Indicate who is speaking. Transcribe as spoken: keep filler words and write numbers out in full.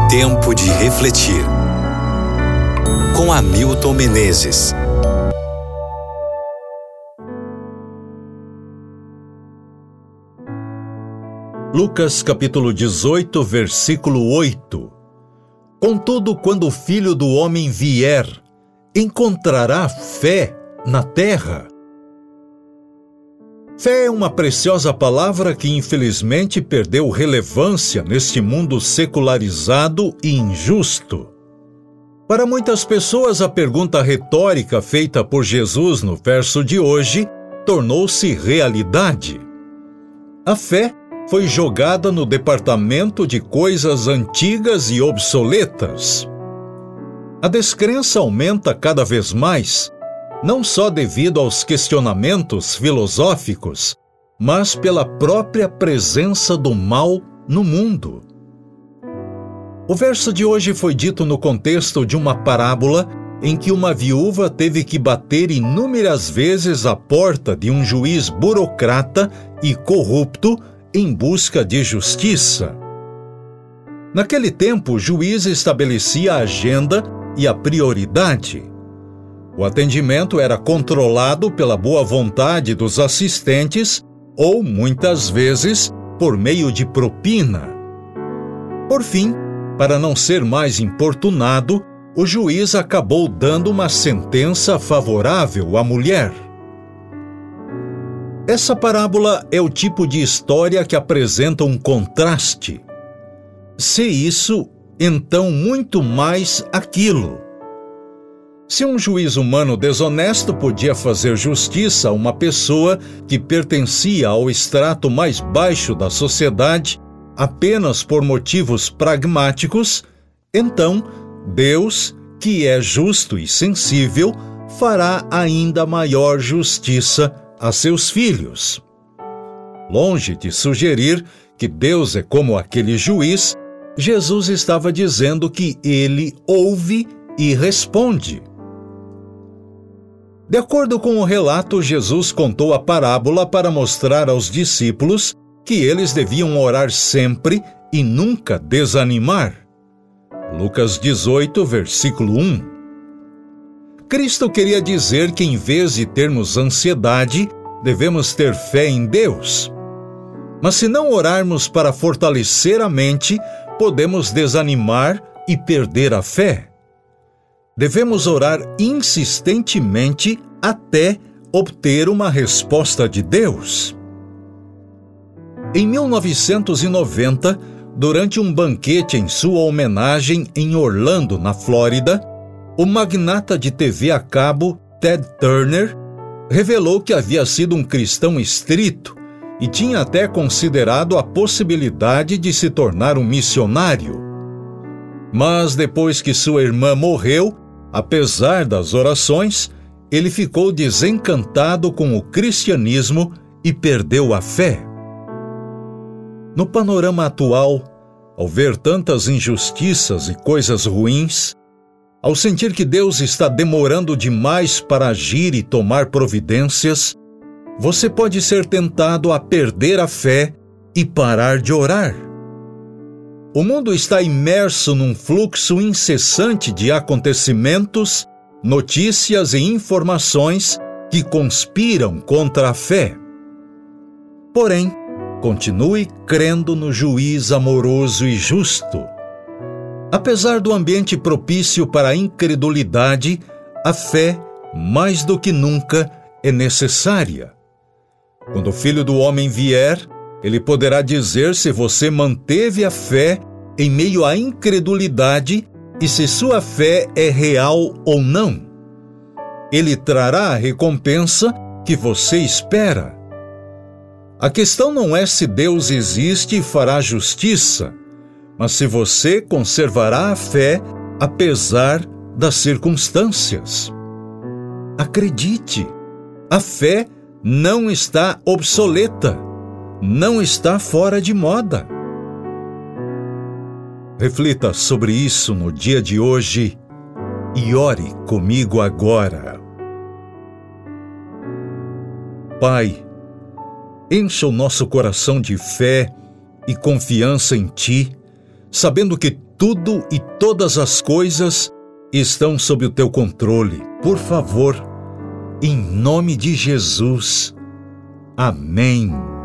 Speaker 1: Tempo de refletir. Com Hamilton Menezes.
Speaker 2: Lucas capítulo dezoito, versículo oito. Contudo, quando o Filho do Homem vier, encontrará fé na terra? Fé é uma preciosa palavra que infelizmente perdeu relevância neste mundo secularizado e injusto. Para muitas pessoas, a pergunta retórica feita por Jesus no verso de hoje tornou-se realidade. A fé foi jogada no departamento de coisas antigas e obsoletas. A descrença aumenta cada vez mais, não só devido aos questionamentos filosóficos, mas pela própria presença do mal no mundo. O verso de hoje foi dito no contexto de uma parábola em que uma viúva teve que bater inúmeras vezes à porta de um juiz burocrata e corrupto em busca de justiça. Naquele tempo, o juiz estabelecia a agenda e a prioridade. O atendimento era controlado pela boa vontade dos assistentes ou, muitas vezes, por meio de propina. Por fim, para não ser mais importunado, o juiz acabou dando uma sentença favorável à mulher. Essa parábola é o tipo de história que apresenta um contraste. Se isso, então muito mais aquilo. Se um juiz humano desonesto podia fazer justiça a uma pessoa que pertencia ao extrato mais baixo da sociedade apenas por motivos pragmáticos, então Deus, que é justo e sensível, fará ainda maior justiça a seus filhos. Longe de sugerir que Deus é como aquele juiz, Jesus estava dizendo que ele ouve e responde. De acordo com o relato, Jesus contou a parábola para mostrar aos discípulos que eles deviam orar sempre e nunca desanimar. Lucas dezoito, versículo um. Cristo queria dizer que, em vez de termos ansiedade, devemos ter fé em Deus. Mas se não orarmos para fortalecer a mente, podemos desanimar e perder a fé. Devemos orar insistentemente até obter uma resposta de Deus. Em mil novecentos e noventa, durante um banquete em sua homenagem em Orlando, na Flórida, o magnata de T V a cabo Ted Turner revelou que havia sido um cristão estrito e tinha até considerado a possibilidade de se tornar um missionário. Mas depois que sua irmã morreu, apesar das orações, ele ficou desencantado com o cristianismo e perdeu a fé. No panorama atual, ao ver tantas injustiças e coisas ruins, ao sentir que Deus está demorando demais para agir e tomar providências, você pode ser tentado a perder a fé e parar de orar. O mundo está imerso num fluxo incessante de acontecimentos, notícias e informações que conspiram contra a fé. Porém, continue crendo no juiz amoroso e justo. Apesar do ambiente propício para a incredulidade, a fé, mais do que nunca, é necessária. Quando o Filho do Homem vier, ele poderá dizer se você manteve a fé em meio à incredulidade e se sua fé é real ou não. Ele trará a recompensa que você espera. A questão não é se Deus existe e fará justiça, mas se você conservará a fé apesar das circunstâncias. Acredite, a fé não está obsoleta, não está fora de moda. Reflita sobre isso no dia de hoje e ore comigo agora. Pai, encha o nosso coração de fé e confiança em Ti, sabendo que tudo e todas as coisas estão sob o teu controle. Por favor, em nome de Jesus. Amém.